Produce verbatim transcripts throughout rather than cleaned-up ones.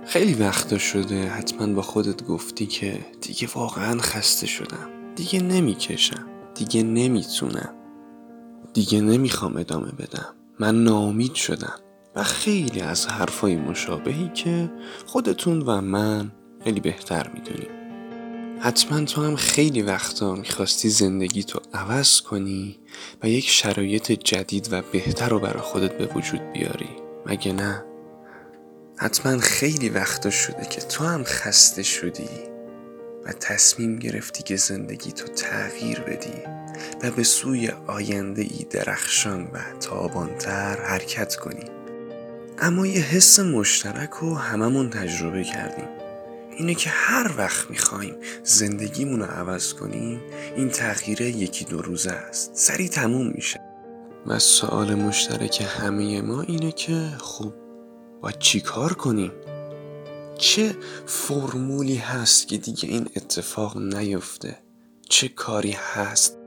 خیلی وقتا شده حتما با خودت گفتی که دیگه واقعا خسته شدم، دیگه نمیکشم، دیگه نمیتونم، دیگه نمیخوام ادامه بدم، من ناامید شدم. و خیلی از حرفای مشابهی که خودتون و من خیلی بهتر میدونیم. حتما تو هم خیلی وقتا میخواستی زندگی تو عوض کنی و یک شرایط جدید و بهتر رو برای خودت به وجود بیاری، مگه نه؟ حتما خیلی وقتا شده که تو هم خسته شدی و تصمیم گرفتی که زندگی تو تغییر بدی و به سوی آینده ای درخشان و تابانتر حرکت کنی. اما یه حس مشترک رو هممون تجربه کردیم، اینه که هر وقت میخوایم زندگیمون رو عوض کنیم این تغییر یکی دو روزه است، سریع تموم میشه. و سوال مشترک همه ما اینه که خب باید چی کار کنیم؟ چه فرمولی هست که دیگه این اتفاق نیفته؟ چه کاری هست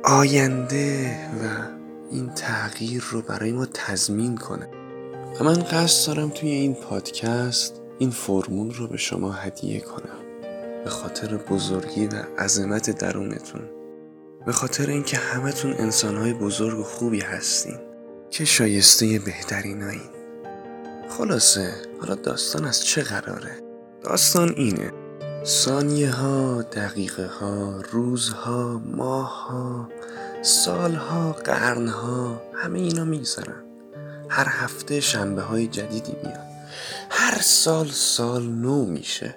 آینده و این تغییر رو برای ما تضمین کنه؟ و من قصد دارم توی این پادکست این فرمول رو به شما هدیه کنم، به خاطر بزرگی و عظمت درونتون، به خاطر اینکه همتون انسانهای بزرگ و خوبی هستین که شایسته بهترینایین. خلاصه حالا داستان از چه قراره؟ داستان اینه: ثانیه ها، دقیقه ها، روزها، ماه ها، سال ها، قرن ها، همه اینا میگذرن. هر هفته شنبه های جدیدی میاد، هر سال سال نو میشه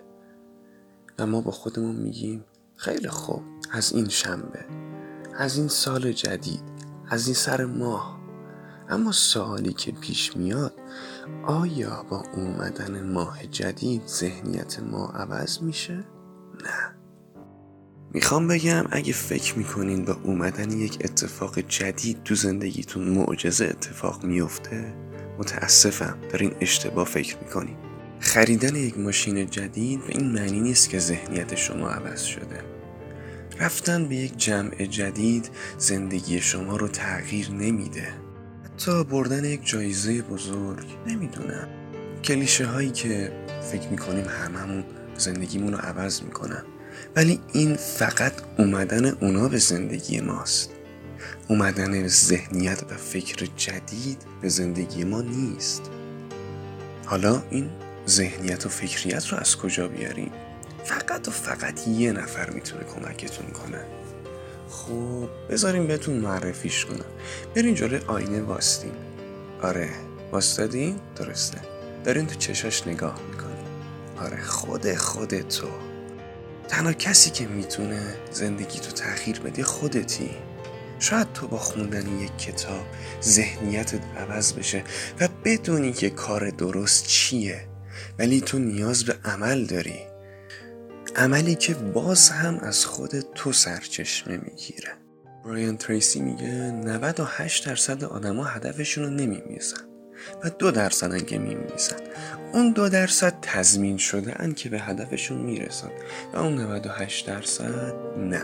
و ما با خودمون میگیم خیلی خوب، از این شنبه، از این سال جدید، از این سر ماه. اما سوالی که پیش میاد، آیا با اومدن ماه جدید ذهنیت ما عوض میشه؟ نه. میخوام بگم اگه فکر میکنین با اومدن یک اتفاق جدید تو زندگیتون معجزه اتفاق میفته، متاسفم، دارین اشتباه فکر میکنین. خریدن یک ماشین جدید به این معنی نیست که ذهنیت شما عوض شده. رفتن به یک جمع جدید زندگی شما رو تغییر نمیده. حتی بردن یک جایزه بزرگ، نمیدونم، کلیشه هایی که فکر میکنیم هممون زندگیمون رو عوض میکنن، ولی این فقط اومدن اونا به زندگی ماست. اومدن ذهنیت و فکر جدید به زندگی ما نیست. حالا این ذهنیت و فکریت رو از کجا بیاریم؟ فقط و فقط یه نفر میتونه کمکتون کنه. خب بذاریم بهتون معرفیش کنم. برین جلوی آینه واستین. آره واستادین؟ درسته. دارین تو چشاش نگاه میکنین. آره خود خود تو. تنها کسی که میتونه زندگی تو تغییر بده خودتی. شاید تو با خوندن یک کتاب ذهنیتت عوض بشه و بدونی که کار درست چیه، ولی تو نیاز به عمل داری. عملی که باز هم از خودت تو سرچشمه میگیره. برایان تریسی میگه نود و هشت درصد آدما هدفشون رو نمیمیزن و دو درصدن که میمیزن. اون دو درصد تضمین شده ان که به هدفشون میرسن و اون نود و هشت درصد نه.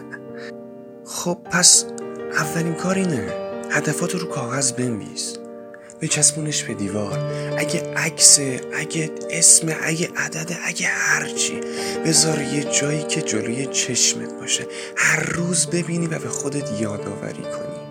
خب پس اولین کار اینه هدفاتو رو کاغذ بنویس، بچسبونش به دیوار. اگه عکسه، اگه اسم، اگه عدده، اگه هرچی، بذار یه جایی که جلوی چشمت باشه، هر روز ببینی و به خودت یادآوری کنی.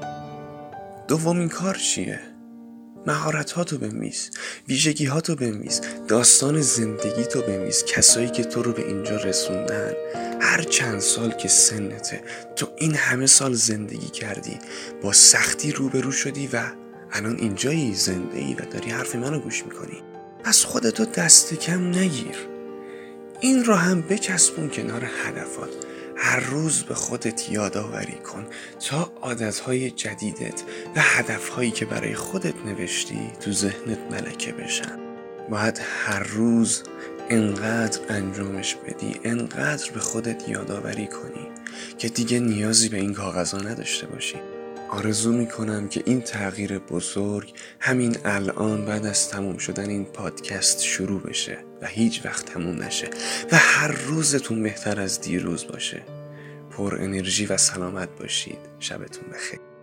دومین کار چیه؟ مهارت‌هاتو بنویس، ویژگی‌هاتو بنویس، داستان زندگیتو بنویس، کسایی که تو رو به اینجا رسوندن. هر چند سال که سنته، تو این همه سال زندگی کردی، با سختی روبرو شدی و الان اینجایی، زنده ای و داری حرف منو گوش میکنی. پس خودتو دست کم نگیر. این رو هم بچسبون کنار هدفات. هر روز به خودت یادآوری کن تا عادتهای جدیدت و هدفهایی که برای خودت نوشتی تو ذهنت ملکه بشن. باید هر روز انقدر انجامش بدی، انقدر به خودت یادآوری کنی که دیگه نیازی به این کاغذها نداشته باشی. آرزو میکنم که این تغییر بزرگ همین الان بعد از تموم شدن این پادکست شروع بشه و هیچ وقت تموم نشه و هر روزتون بهتر از دیروز باشه. پر انرژی و سلامت باشید. شبتون بخیر.